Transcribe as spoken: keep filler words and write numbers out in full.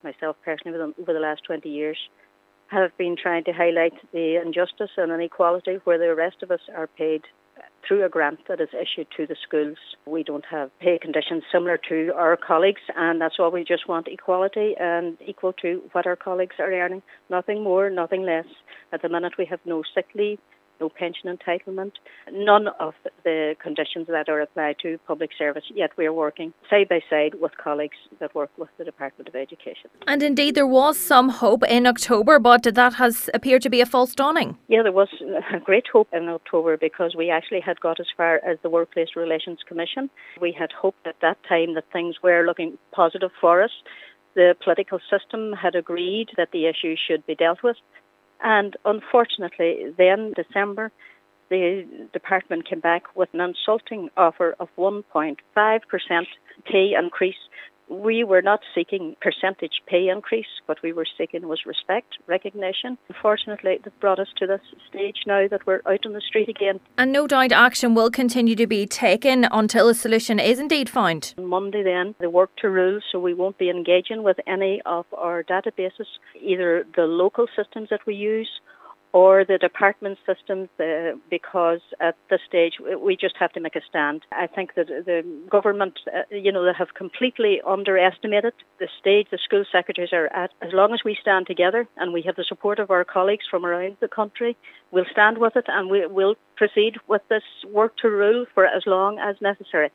myself personally over the, over the last twenty years, have been trying to highlight the injustice and inequality where the rest of us are paid through a grant that is issued to the schools. We don't have pay conditions similar to our colleagues, and that's why we just want equality and equal to what our colleagues are earning. Nothing more, nothing less. At the minute we have no sick leave, no pension entitlement, none of the conditions that are applied to public service, yet we are working side by side with colleagues that work with the Department of Education. And indeed there was some hope in October, but that has appeared to be a false dawning. Yeah, there was a great hope in October because we actually had got as far as the Workplace Relations Commission. We had hoped at that time that things were looking positive for us. The political system had agreed that the issue should be dealt with. And unfortunately, then December, the department came back with an insulting offer of one point five percent pay increase. We were not seeking percentage pay increase. What we were seeking was respect, recognition. Unfortunately, that brought us to this stage now that we're out on the street again. And no doubt action will continue to be taken until a solution is indeed found. On Monday then, the work to rule, so we won't be engaging with any of our databases, either the local systems that we use or the department systems, uh, because at this stage we just have to make a stand. I think that the government, uh, you know, they have completely underestimated the stage the school secretaries are at. As long as we stand together and we have the support of our colleagues from around the country, we'll stand with it and we will proceed with this work to rule for as long as necessary.